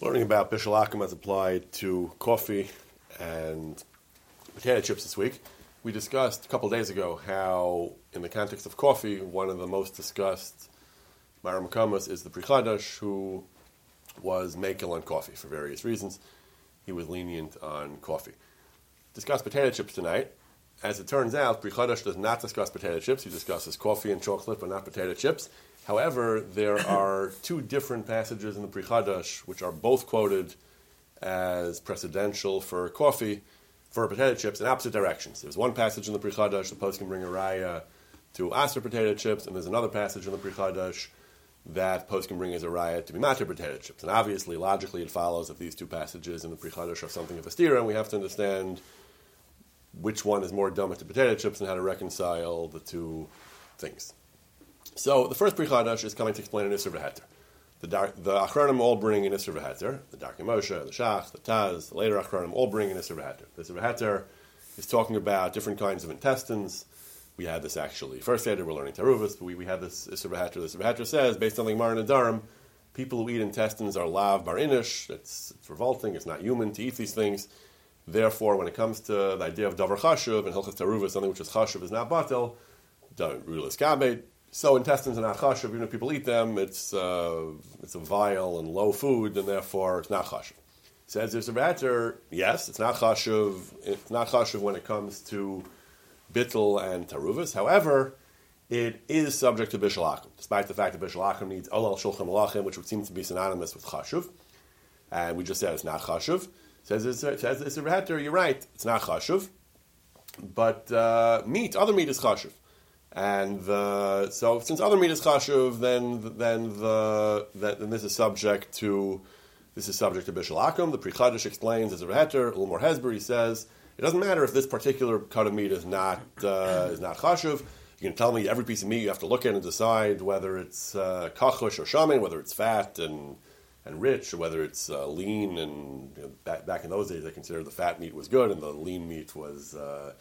Learning about Bishul Akum as applied to coffee and potato chips this week. We discussed a couple of days ago how, in the context of coffee, one of the most discussed Ma'arim Kamas is the Pri Chadash, who was makel on coffee for various reasons. He was lenient on coffee. Discuss potato chips tonight. As it turns out, Pri Chadash does not discuss potato chips. He discusses coffee and chocolate, but not potato chips. However, there are two different passages in the Pri Chadash which are both quoted as precedential for coffee, for potato chips, in opposite directions. There's one passage in the Pri Chadash, the post can bring a raya to aser potato chips, and there's another passage in the Pri Chadash that post can bring as a raya to be matir potato chips. And obviously, logically, it follows that these two passages in the Pri Chadash are something of a stira, and we have to understand which one is more dominant to potato chips and how to reconcile the two things. So the first Pri Chadash is coming to explain an Isser V'Heter. The Achronim all bring an Isser V'Heter. The Darkei Moshe, the Shach, the Taz, the later Achronim all bring an Isser V'Heter. The Isser V'Heter is talking about different kinds of intestines. We had this actually. First Seder, we're learning Teruvos, but we had this Isser V'Heter. The Isser V'Heter says, based on the Gemara and Nedarim, people who eat intestines are lav bar inish. It's revolting. It's not human to eat these things. Therefore, when it comes to the idea of davar chashuv and hilchos teruvos, something which is chashuv is not batel, don't rule is kabed. So intestines are not chashuv. Even if people eat them, it's a vile and low food, and therefore it's not chashuv. Says there's a matter. Yes, it's not chashuv. It's not chashuv when it comes to bittul and taruvas. However, it is subject to bishul akum, despite the fact that bishul akum needs olal shulchan malachim, which would seem to be synonymous with chashuv. And we just said it's not chashuv. Says it's a heter. You're right. It's not chashuv, but other meat is chashuv. And so, since other meat is chashuv, then this is subject to bishul akum. The Pri Chadash explains as a heter. A little more hesber. He says it doesn't matter if this particular cut of meat is not chashuv. You can tell me every piece of meat you have to look at and decide whether it's kachush or shaman, whether it's fat and rich, or whether it's lean. And back in those days, they considered the fat meat was good and the lean meat was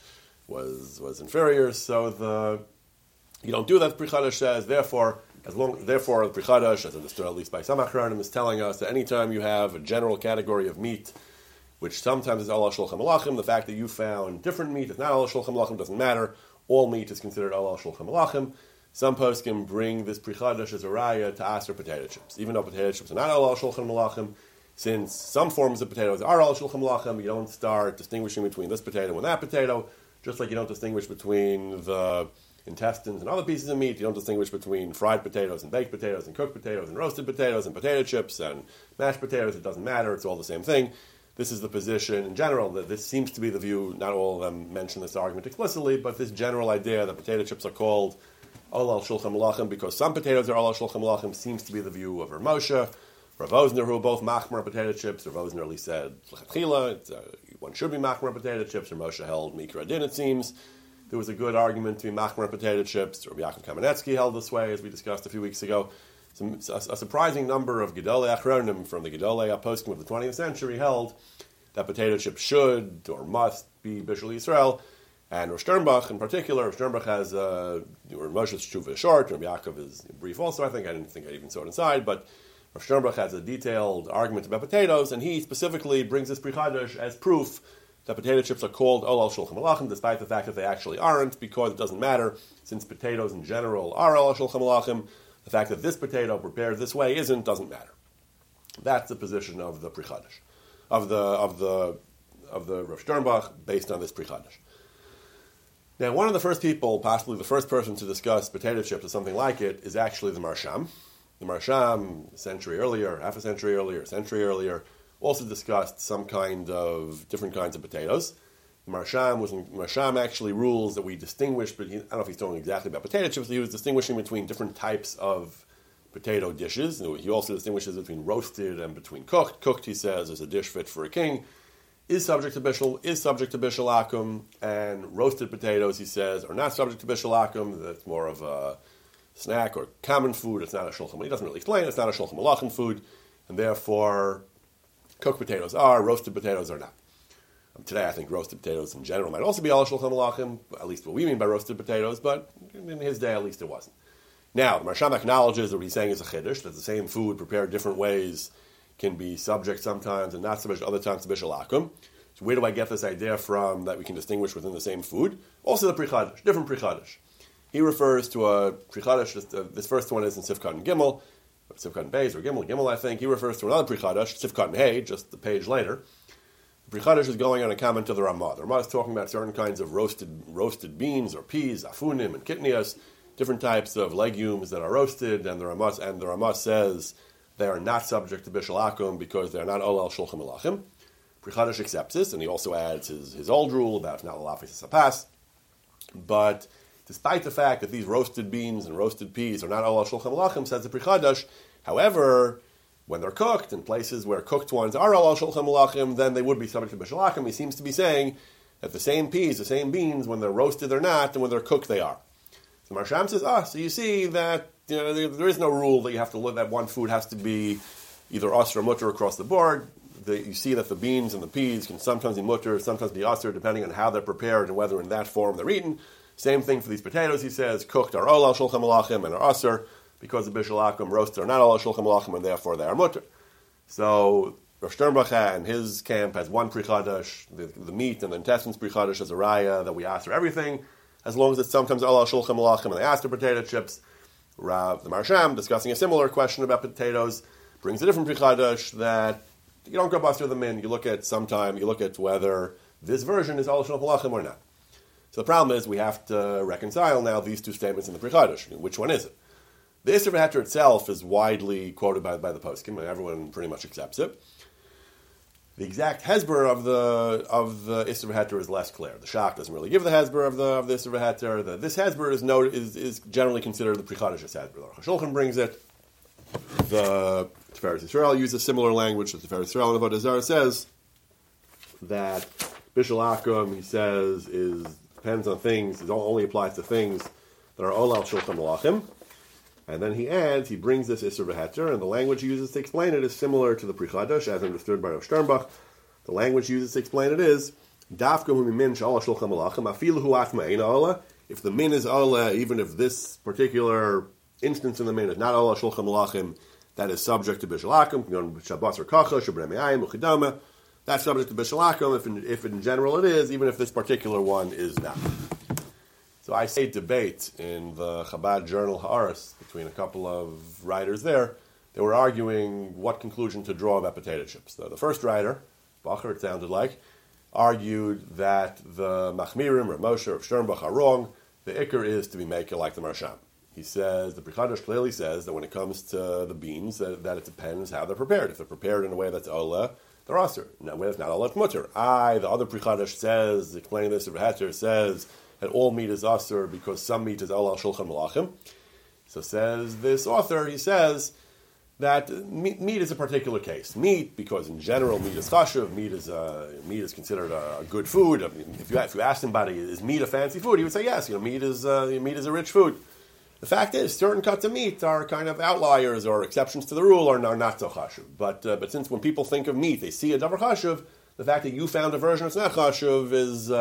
inferior. So you don't do that. Pri Chadash says, therefore, the Pri Chadash, as understood at least by some Achronim, is telling us that anytime you have a general category of meat, which sometimes is Allah Shulchan Malachim, the fact that you found different meat is not Allah Shulchan Malachim doesn't matter. All meat is considered Allah Shulchan Malachim. Some posts can bring this Pri Chadash as a raya to aser potato chips. Even though potato chips are not Allah Shulchan Malachim, since some forms of potatoes are Allah Shulchan Malachim, you don't start distinguishing between this potato and that potato, just like you don't distinguish between the intestines and other pieces of meat. You don't distinguish between fried potatoes and baked potatoes and cooked potatoes and roasted potatoes and potato chips and mashed potatoes. It doesn't matter. It's all the same thing. This is the position in general, that this seems to be the view. Not all of them mention this argument explicitly, but this general idea that potato chips are called Olal Shulchan Malachim because some potatoes are Olal Shulchan Malachim seems to be the view of Rav Moshe, Rav Osner, who are both machmer potato chips. Rav Osner at least said one should be machmer potato chips. Rav Moshe held Mikra Din, it seems. There was a good argument to be machmer potato chips. Rabbi Yaakov Kamenetsky held this way, as we discussed a few weeks ago. A surprising number of Gedolei Achronim from the Gedolei Poskim of the 20th century held that potato chips should or must be Bishul Yisrael. And Rosh Sternbach in particular, Rosh Sternbach has Moshe's Tshuva is short, Rabbi Yaakov is brief also, I didn't think I even saw it inside, but Rosh Sternbach has a detailed argument about potatoes, and he specifically brings this Pri Chadash as proof that potato chips are called Olal Shulchan Malachim, despite the fact that they actually aren't, because it doesn't matter, since potatoes in general are Olal Shulchan Malachim. The fact that this potato prepared this way doesn't matter. That's the position of the Pri Chadash, of the Rosh Sternbach, based on this Pri Chadash. Now, one of the first people, possibly the first person to discuss potato chips or something like it, is actually the Marsham. The Marsham, a century earlier, half a century earlier, a century earlier, also discussed some different kinds of potatoes. The Marsham actually rules that we distinguish, but I don't know if he's talking exactly about potato chips, but he was distinguishing between different types of potato dishes. He also distinguishes between roasted and between cooked. Cooked, he says, is a dish fit for a king, is subject to bishul akum, and roasted potatoes, he says, are not subject to bishul akum. That's more of a snack or common food. It's not a shulchan. He doesn't really explain. It's not a shulchan malachim food, and therefore cooked potatoes are, roasted potatoes are not. Today, I think roasted potatoes in general might also be ala shulchan malachim, at least what we mean by roasted potatoes, but in his day, at least it wasn't. Now, the Marsham acknowledges that what he's saying is a chiddush, that the same food prepared different ways can be subject sometimes and not subject other times to bishul akum. So where do I get this idea from that we can distinguish within the same food? Also the Pri Chadash, different Pri Chadash. He refers to a Pri Chadash, this first one is in Sifkat and Gimel, Sifkat and Beis, or Gimel I think. He refers to another Pri Chadash, Sifkat and Hey, just the page later. The Pri Chadash is going on a comment to the Ramah. The Ramah is talking about certain kinds of roasted beans or peas, afunim and kitnias, different types of legumes that are roasted, and the Ramah says they are not subject to bishul akum because they are not olal shulchan malachim. Pri Chadash accepts this, and he also adds his old rule about not lafis sapas. But despite the fact that these roasted beans and roasted peas are not olal shulchan malachim, says the Pri Chadash, however, when they're cooked in places where cooked ones are olal shulchan malachim, then they would be subject to bishul akum. He seems to be saying that the same peas, the same beans, when they're roasted they're not, and when they're cooked they are. So Marsham says, so you see that there is no rule that you have to look that one food has to be either us or mutter across the board. You see that the beans and the peas can sometimes be mutter, sometimes be usher, depending on how they're prepared and whether in that form they're eaten. Same thing for these potatoes, he says, cooked are olal shulchan malachim and are usher, because the bishul akum roasted are not olal shulchan malachim and therefore they are mutter. So Rosh Sternbach and his camp has one Pri Chadash, the meat and the intestines Pri Chadash as a raya that we usher everything, as long as it's sometimes olal shulchan malachim and they usher potato chips. Rav the Marsham, discussing a similar question about potatoes, brings a different Pri Chadash that you don't go buster them in. You look at whether this version is olal shulchan malachim or not. So the problem is we have to reconcile now these two statements in the Pri Chadash. Which one is it? The Isser V'Heter itself is widely quoted by the poskim, and everyone pretty much accepts it. The exact hesber of the Isser V'Heter is less clear. The Shach doesn't really give the hesber of the Isser V'Heter. This hesber is generally considered the Pri Chadash's hesber. The Aruch HaShulchan brings it. The Tiferes Yisrael uses similar language. The Tiferes Yisrael in Avodah Zarah says that bishul akum, he says, depends on things. It only applies to things that are olal shulchan malachim. And then he brings this Isser V'Heter, and the language he uses to explain it is similar to the Pri Chadash, as understood by Rosh Sternbach. The language he uses to explain it is, Dafka hu mimin she'olal shulchan malachim, afilu hu atma ein ola. If the min is ola, even if this particular instance in the min is not olal shulchan malachim, that is subject to bishul akum, shabbos or kacha, shabrei me'ayim, uchidama. That's subject to bishul akum, if in general it is, even if this particular one is not. So I say debate in the Chabad journal Haaretz between a couple of writers there. They were arguing what conclusion to draw about potato chips. The first writer, Bacher, it sounded like, argued that the Machmirim, or Moshe, or Sternbach are wrong. The Iker is to be maker like the Marsham. He says, the Pri Chadash clearly says that when it comes to the beans, that it depends how they're prepared. If they're prepared in a way that's ola, they're aser. In a way that's not ola, it's mutter. The other Pri Chadash says, explaining this, Rav Heter says, that all meat is aser because some meat is olal shulchan malachim. So says this author, he says that meat is a particular case. Meat, because in general meat is chashuv, meat is considered a good food. I mean, if you ask somebody, is meat a fancy food? He would say yes. Meat is a rich food. The fact is, certain cuts of meat are kind of outliers or exceptions to the rule, or are not so chashuv. But since when people think of meat, they see a davar chashuv, the fact that you found a version that's not chashuv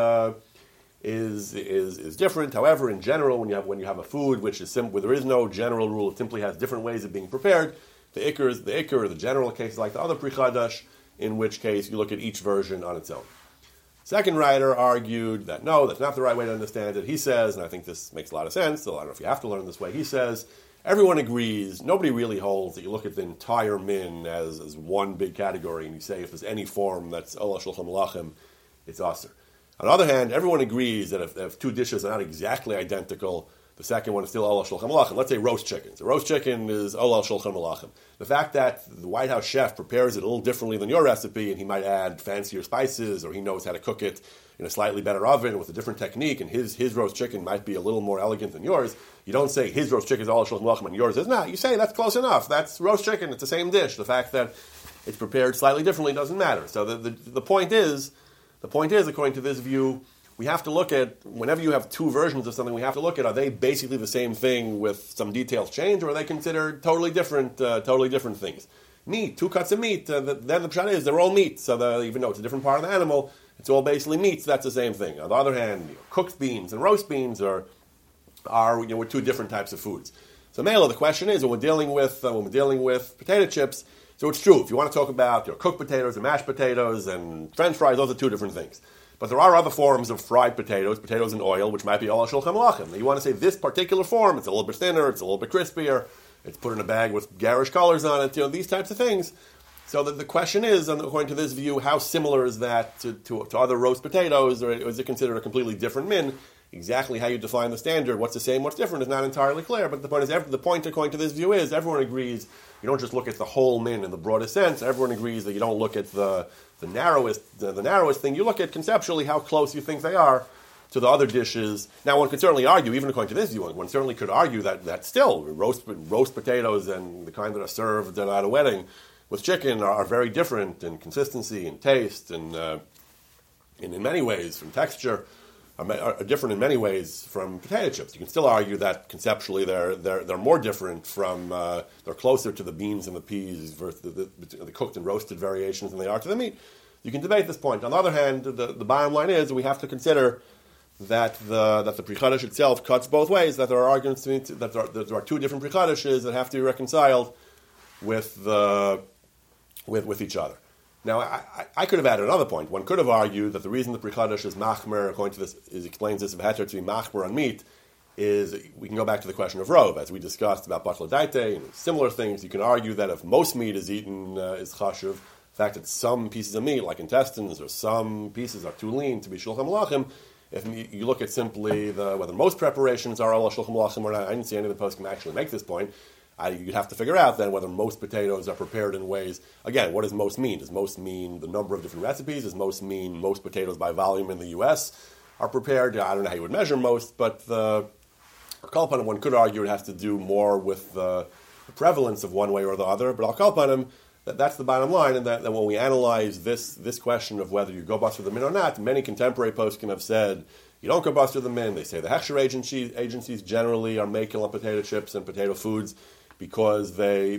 is different. However, in general, when you have a food which is where there is no general rule, it simply has different ways of being prepared. The ikr, or the general case, like the other Pri Chadash, in which case you look at each version on its own. Second writer argued that no, that's not the right way to understand it. He says, and I think this makes a lot of sense, so I don't know if you have to learn this way, he says, everyone agrees, nobody really holds that you look at the entire min as one big category, and you say if there's any form that's olal shulchan malachim, it's aser. On the other hand, everyone agrees that if two dishes are not exactly identical, the second one is still olal shulchan malachim. Let's say roast chicken. So roast chicken is olal shulchan malachim. The fact that the White House chef prepares it a little differently than your recipe, and he might add fancier spices, or he knows how to cook it in a slightly better oven with a different technique, and his roast chicken might be a little more elegant than yours, you don't say his roast chicken is olal shulchan malachim and yours is not. You say that's close enough. That's roast chicken. It's the same dish. The fact that it's prepared slightly differently doesn't matter. So the point is, according to this view, we have to look at, whenever you have two versions of something, we have to look at, are they basically the same thing with some details changed, or are they considered totally different things? Meat, two cuts of meat, then the pshat is they're all meat, so even though it's a different part of the animal, it's all basically meat, so that's the same thing. On the other hand, cooked beans and roast beans are two different types of foods. So Mela, the question is, when we're dealing with potato chips, So it's true. If you want to talk about cooked potatoes and mashed potatoes and French fries, those are two different things. But there are other forms of fried potatoes, potatoes in oil, which might be all shulchan malachim. You want to say this particular form, it's a little bit thinner, it's a little bit crispier, it's put in a bag with garish colors on it, these types of things. So the question is, according to this view, how similar is that to other roast potatoes, or is it considered a completely different min? Exactly how you define the standard, what's the same, what's different, is not entirely clear. But the point according to this view is, everyone agrees, you don't just look at the whole min in the broadest sense. Everyone agrees that you don't look at the narrowest thing. You look at conceptually how close you think they are to the other dishes. Now, one could certainly argue, even according to this view, one certainly could argue that still roast potatoes and the kind that are served at a wedding with chicken are very different in consistency and taste and in many ways from texture. Are different in many ways from potato chips. You can still argue that conceptually they're more different from they're closer to the beans and the peas versus the cooked and roasted variations than they are to the meat. You can debate this point. On the other hand, the bottom line is we have to consider that the Pri Chadash itself cuts both ways. That there are arguments that there are two different Pri Chadashes that have to be reconciled with each other. Now, I could have added another point. One could have argued that the reason the Pri Chadash is machmer, according to this, explains this heter to be machmer on meat, is we can go back to the question of rov, as we discussed about batla daite and similar things. You can argue that if most meat is eaten is chashuv, the fact that some pieces of meat, like intestines, or some pieces are too lean to be shulchan malachim, if you look at simply whether most preparations are all shulchan malachim or not, I didn't see any of the posts can actually make this point. You'd have to figure out then whether most potatoes are prepared in ways. Again, what does most mean? Does most mean the number of different recipes? Does most mean most potatoes by volume in the U.S. are prepared? I don't know how you would measure most, but one could argue it has to do more with the prevalence of one way or the other. But I'll call upon him that's the bottom line, and that when we analyze this question of whether you go bust for the min or not, many contemporary poskim have said you don't go bust for the min. They say the hechsher agencies generally are making on potato chips and potato foods because they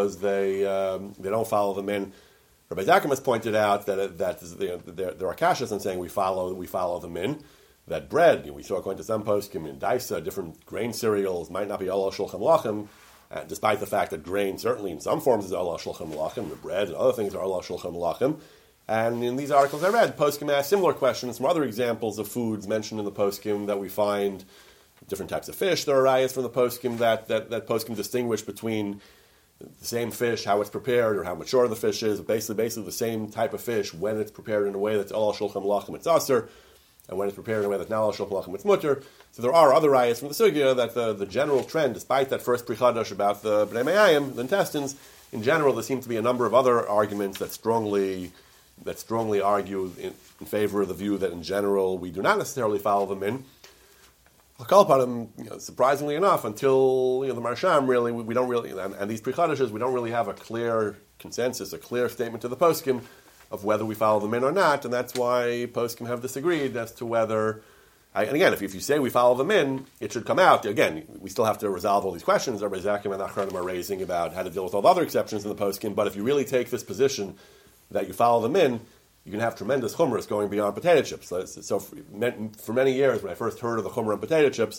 don't follow them in. Rabbi Zakim has pointed out that there are kashas in saying we follow them in. That bread, we saw according to some poskim in daisa, different grain cereals might not be Allah shulchan malachim, despite the fact that grain certainly in some forms is Allah shulchan malachim, the bread and other things are Allah shulchan malachim. And in these articles I read, poskim asked similar questions from other examples of foods mentioned in the poskim that we find. Different types of fish. There are rayas from the poskim that poskim distinguish between the same fish, how it's prepared, or how mature the fish is. Basically the same type of fish when it's prepared in a way that's all shulchan malachim it's aser, and when it's prepared in a way that's not all shulchan malachim it's mutter. So there are other rayas from the sugya that the general trend, despite that first Pri Chadash about the bnei mayayim, the intestines, in general there seem to be a number of other arguments that strongly argue in favor of the view that in general we do not necessarily follow them in. I'll call upon him, surprisingly enough, until the Marsham really, we don't really, and these Pri Chadashes, we don't really have a clear consensus, a clear statement to the poskim of whether we follow them in or not, and that's why poskim have disagreed as to whether. And again, if you say we follow them in, it should come out. Again, we still have to resolve all these questions Rabbi Zakim and Achronim are raising about how to deal with all the other exceptions in the poskim. But if you really take this position that you follow them in, you can have tremendous chumras going beyond potato chips. So for many years, when I first heard of the chumrah on potato chips,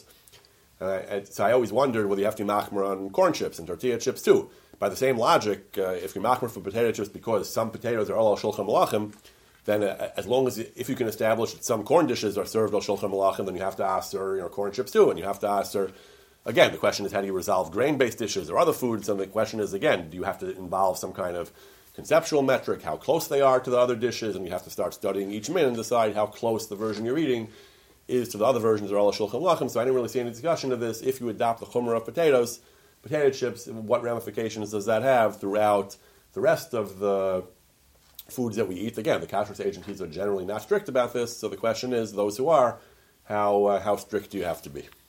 so I always wondered whether you have to be machmer on corn chips and tortilla chips too. By the same logic, if you're machmer for potato chips because some potatoes are all al shulchan malachim, then as long as if you can establish that some corn dishes are served al shulchan malachim, then you have to aser corn chips too, and you have to aser. Again, the question is how do you resolve grain-based dishes or other foods? And the question is again, do you have to involve some kind of conceptual metric, how close they are to the other dishes, and you have to start studying each min and decide how close the version you're eating is to the other versions that are all shulchan malachim. So I didn't really see any discussion of this. If you adopt the chumrah of potato chips, what ramifications does that have throughout the rest of the foods that we eat? Again, the kashrus agencies are generally not strict about this, so the question is, those who are, how strict do you have to be?